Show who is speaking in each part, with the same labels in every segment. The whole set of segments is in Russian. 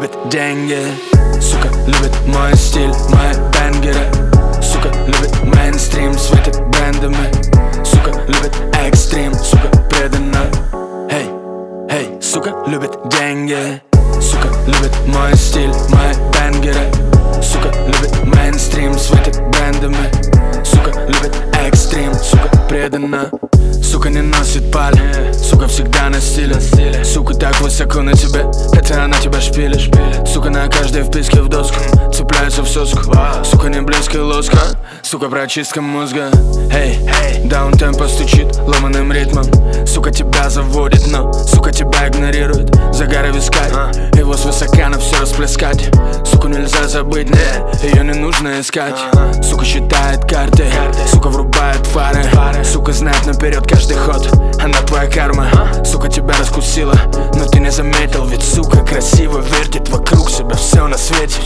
Speaker 1: любит деньги. Сука, любит мой стиль, мои бенгеры. Сука, любит мейнстрим, светит брендами. Сука, любит экстрим, сука, предана. Эй, эй, сука, любит деньги. Сука, любит мой стиль, мои бенгеры. Сука, любит мейнстрим, светит брендами. Сука, любит экстрим, сука, предана. Сука, не носит паль, сука, всегда на стиле. Сука, так высоко на тебе, хотя она тебя шпилит. Сука, на каждой вписке в доску цепляется в соску. Сука, не блеск и лоска, сука, прочистка мозга. Эй, даунтемпо стучит ломаным ритмом. Сука, тебя заводит, но, сука, тебя игнорирует. Загары виска, его свысока на все расплескать. Суку нельзя забыть, ее не нужно искать. Сука, считает карты, сука, врубает фары. Сука, знает наперед каждый ход, она твоя карма. Сука, тебя раскусила, но ты не заметил. Ведь, сука, красиво вертит вокруг себя все на свете.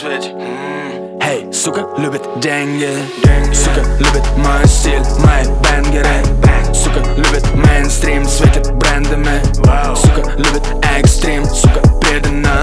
Speaker 1: Эй, сука, любит деньги. Сука, любит мой стиль, мои бенгеры. Сука, любит мейнстрим, светит брендами. Сука, любит экстрим, сука, предана.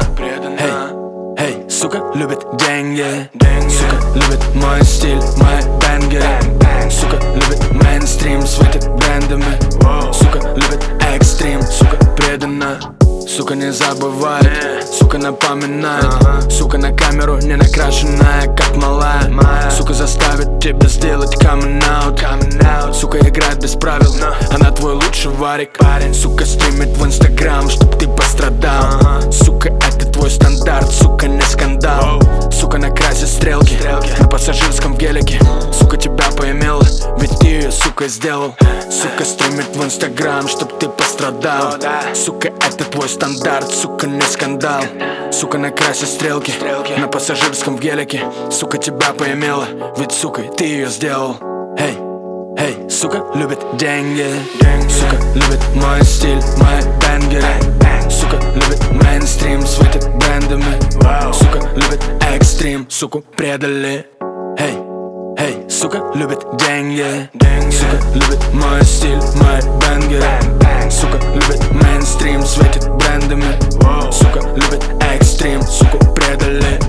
Speaker 1: Эй, сука, любит деньги. Сука, любит мой стиль, мои бенгеры. Сука, любит мейнстрим, светит брендами. Сука, любит экстрим, сука, предана. Сука, не забывает, сука, напоминает. Сука, на камеру не накрашенная, как малая. Сука, заставит тебя сделать coming out. Сука, играет без правил, она твой лучший варик. Сука, стримит в инстаграм, чтоб ты пострадал. Сука, это твой стандарт, сука, не скандал. Сука, накрасит стрелки на пассажирском гелике. Сука, тебя поимела, ведь ты ее, сука, сделал. Сука, стримит в инстаграм, чтоб ты пострадал. Сука, это твой стандарт, сука, не скандал. Сука, накрасит стрелки на пассажирском гелике. Сука, тебя поимела, ведь, сука, ты ее сделал. Эй, эй, сука, любит деньги. Сука, любит мой стиль, мои бенгеры. Сука, любит мейнстрим, светит брендами. Сука, любит экстрим, суку предали. Эй, эй, сука, любит деньги. Сука, любит мой стиль, мои бенгеры. Сука, любит мейнстрим, светит брендами. Сука, любит экстрим, суку предали.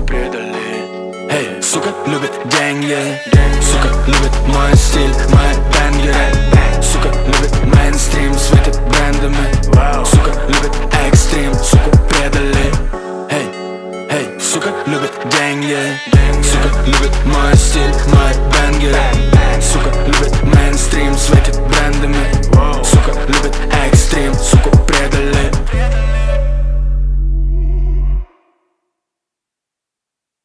Speaker 1: Эй, сука, любит деньги. Сука, любит мой стиль, мои бенгеры. Сука, любит мейнстрим, светит брендами. Сука, любит экстрим, суку предали. Эй, эй, сука, любит деньги. Сука, любит